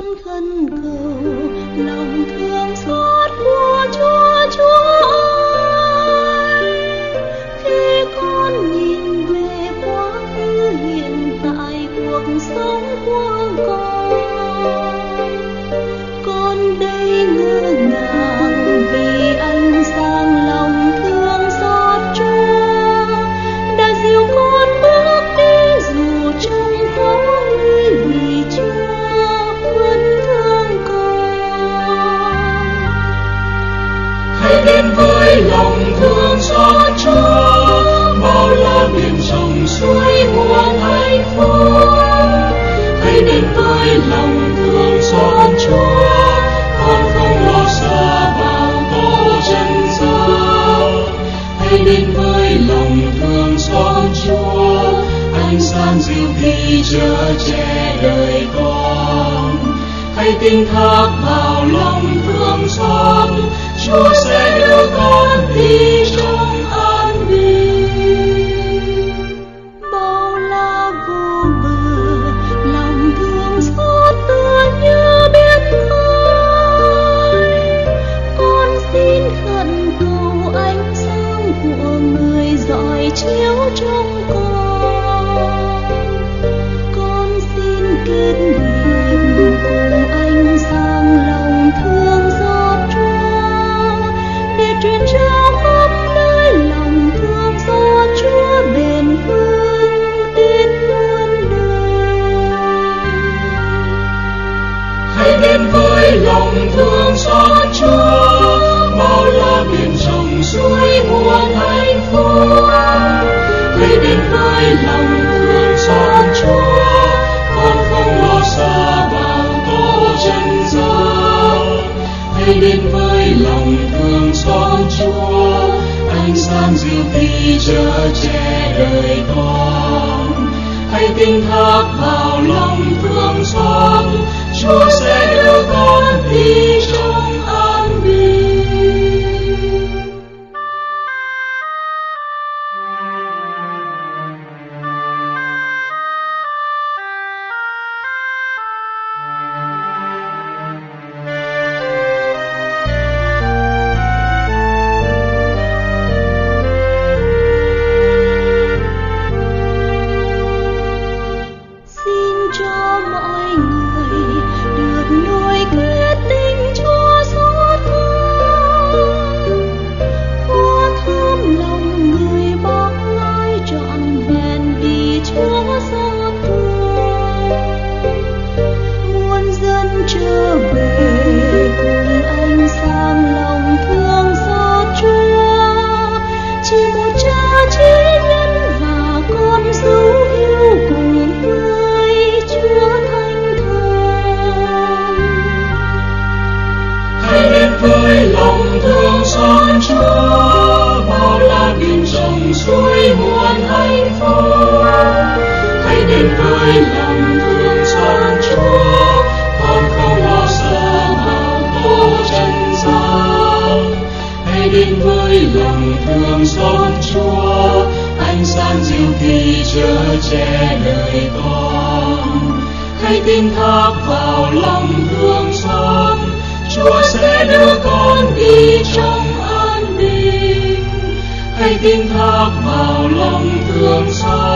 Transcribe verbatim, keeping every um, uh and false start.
thân cầu lòng thương xót của Chúa Chúa ơi. Khi con nhìn về quá khứ hiện tại cuộc sống của con, con đây ngỡ ngàng vì anh sang lòng thương xót Chúa đã dìu con bước đi dù trong khó nguy vì Chúa vẫn thương con. Hãy đến với lòng thương xót Chúa, bao la biển rộng suối nguồn hạnh phúc. Hãy đến với lòng thương xót Chúa, con không lo xa vào tổ chân gian. Hãy đến với lòng thương xót Chúa, ánh sáng dịu khi chở che đời con. Hãy tin thác vào lòng thương xót, Chúa sẽ đưa con đi trong an bình. Bao la vô bờ, lòng thương xót tựa như biển khơi. Con xin khẩn cầu ánh sáng của người rọi chiếu trong con. Con xin kết hiệp cùng anh sang lòng thương xót Chúa, để truyền trao khắp nơi lòng thương xót Chúa bền vững đến muôn đời. Hãy đến với lòng thương xót Chúa, bao la biển rộng suối nguồn hạnh phúc. Hãy đến với lòng thương xót Chúa, con không lo xa vào tổ chân gian. Hãy đến với lòng thương xót Chúa, ánh sáng dịu khi chở che đời con. Hãy tin thác vào lòng thương xót, Chúa sẽ đưa con đi trong an bình. Xin cho mọi người được nuôi kết tình Chúa xót thương, hoa thơm lòng người bác ái trọn vẹn vì Chúa xót thương. Muôn dân trở về cùng anh sang lòng thương xót Chúa, chỉ một cha chí nhân và con dấu yêu cùng với Chúa thánh thần. Hãy đến với lòng thương xót Chúa, bao la biển rộng suối nguồn hạnh phúc. Hãy đến với lòng thương xót Chúa, con không lo xa vào tổ chân gian. Hãy đến với lòng thương xót Chúa, ánh sáng dịu khi chở che đời con. Hãy tin thác vào lòng thương xót, Chúa sẽ đưa con đi trong an bình. Hãy tin thác vào lòng thương xót,